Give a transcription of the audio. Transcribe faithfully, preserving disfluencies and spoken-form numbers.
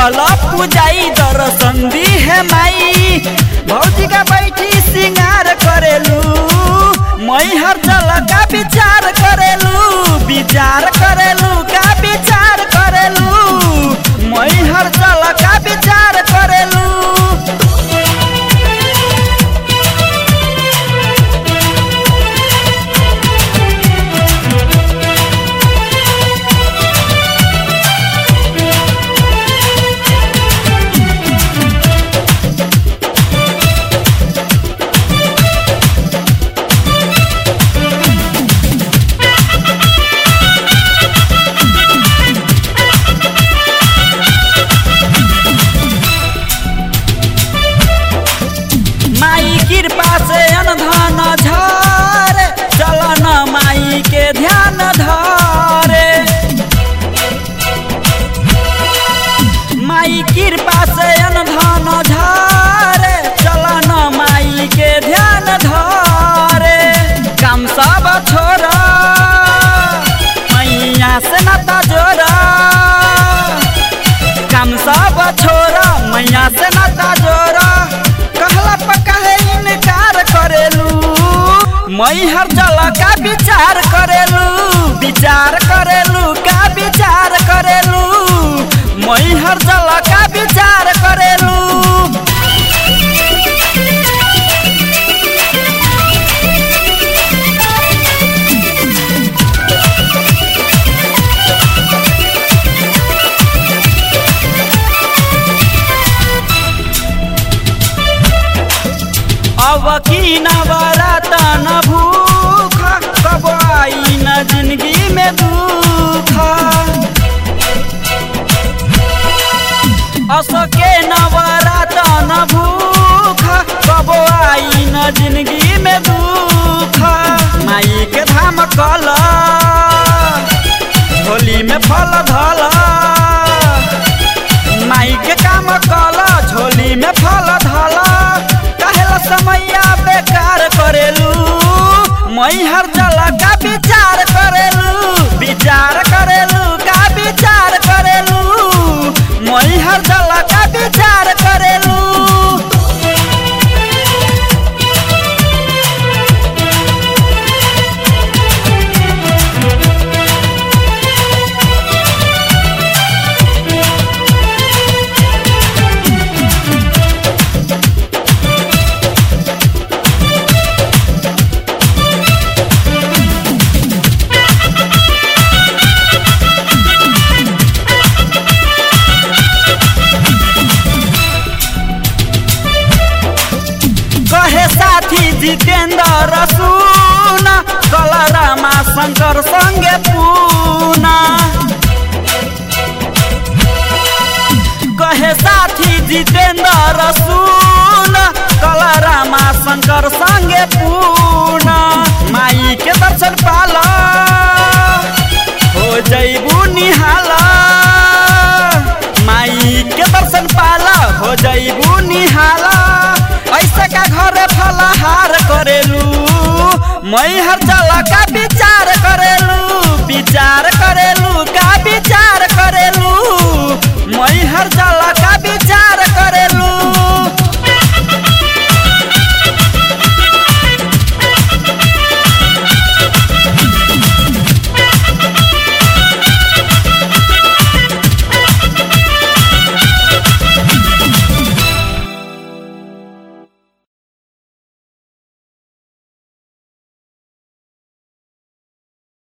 कल पूजाई दर्शन दी है माई भौजी का बैठी सिंगार करेलू मैहर जल का विचार करेलू विचार करेलू का विचार करेलू मैहर जल का विचार करेलू। माई कृपा से अनधन झरे चलन माई के ध्यान धरे माई कृपा से अनधन झरे चलन माई के ध्यान धरे काम सब छोरा मैया से नाता जोड़ा काम सब छोरा मैया से नाता जोड़ा कहला पका है इनकार करेलू मैहर जल का विचार करेलू विचार करेलू का विचार करेलू मैहर जल का विचार करेलू। अब की नवरतन भूख कब आई न जिंदगी में दुख असके नवरतन भूख कब आई न जिंदगी में दुख माई के धाम कल झोली में फल धल माई के काम कल झोली में फल धल समैया बेकार करेलू मैहर जल का विचार करेलू विचार करेलू का विचार करेलू मैहर जल का विचार करेलू। कहे साथी जितेंद्र सुन कलरामा शंकर संगे पूना कहे साथी जितेंद्र सुन कलरामा शंकर संगे पूना माई के दर्शन पाला हो जैबू निहाला माई के दर्शन पाला हो जैबू निहाला ऐसा का घर फलहार करेलू मैहर जल का